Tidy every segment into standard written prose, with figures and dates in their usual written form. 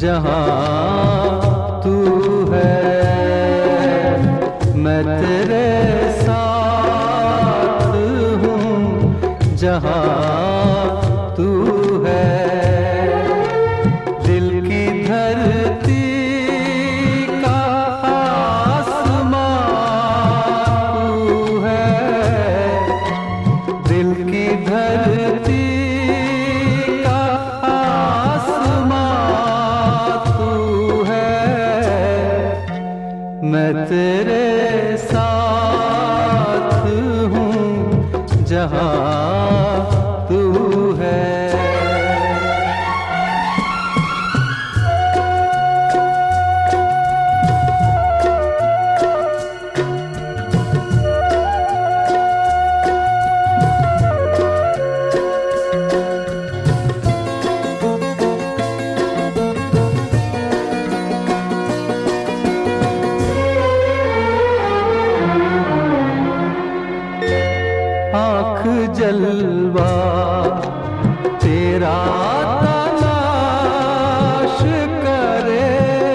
जहाँ तू है मैं तेरे साथ हूँ, जहाँ तू है दिल की धरती का आसमां तू है, दिल की धरती का आसमां तू है, मैं तेरे साथ हूँ जहाँ तू है। आँख जलवा तेरा तलाश करे,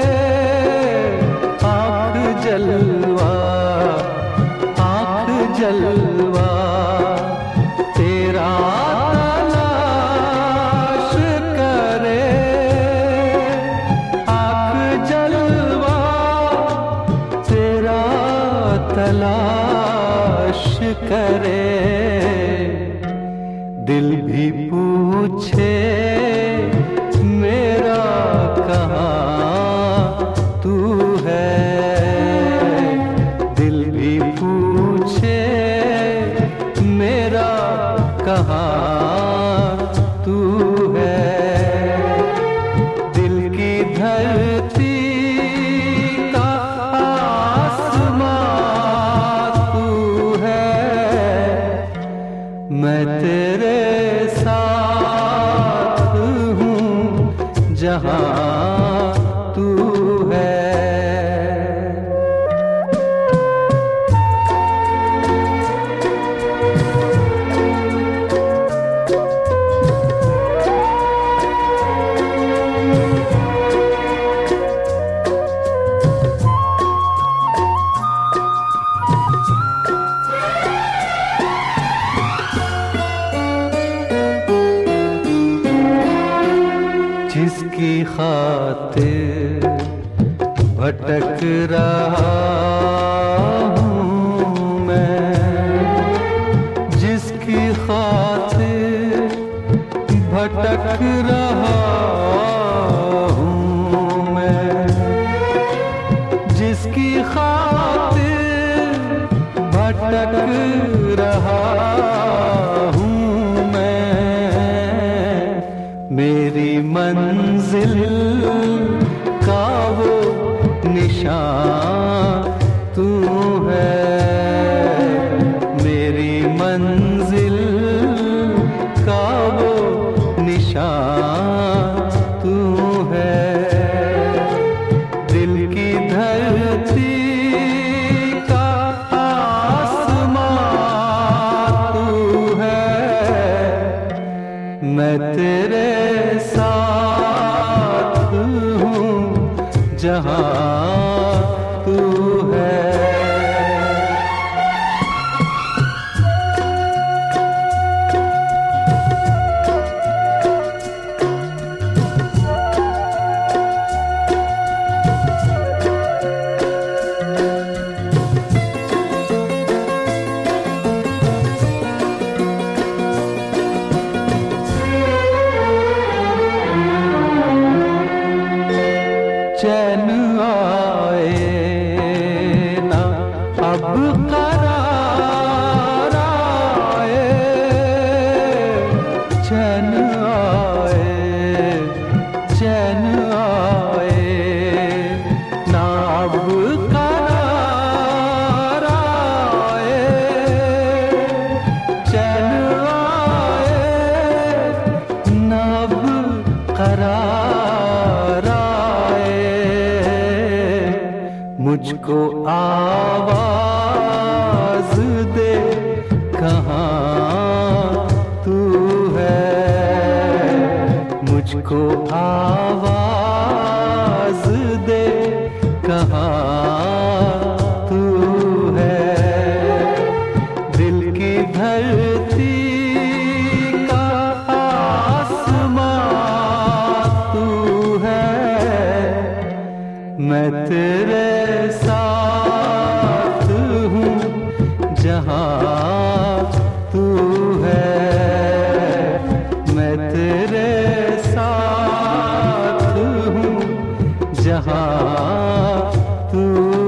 आँख जलवा तेरा तलाश करे, आँख जलवा तेरा तलाश करे, दिल भी पूछे मेरा कहाँ तू है, दिल भी पूछे मेरा कहाँ तू है, दिल की धरती का आसमां तू है, मैं तेरे साथ हूँ जहाँ तू है। जिसकी खातिर भटक रहा हूँ मैं, जिसकी खातिर भटक रहा हूँ मैं, जिसकी खातिर भटक रहा हूँ मैं, मेरी मंजिल का वो निशान तू है, मेरी मंजिल का वो निशान तू है, दिल की धरती का आसमां तू है, मैं तेरे साथ हूँ जहाँ तू है। चैन आए ना अब करार आए, चैन आए ना अब करार आए, चैन आए ना अब करार आए, मुझको आवाज दे कहाँ तू है, मुझको आवाज मैं तेरे साथ हूँ जहाँ तू है, मैं तेरे साथ हूँ जहाँ तू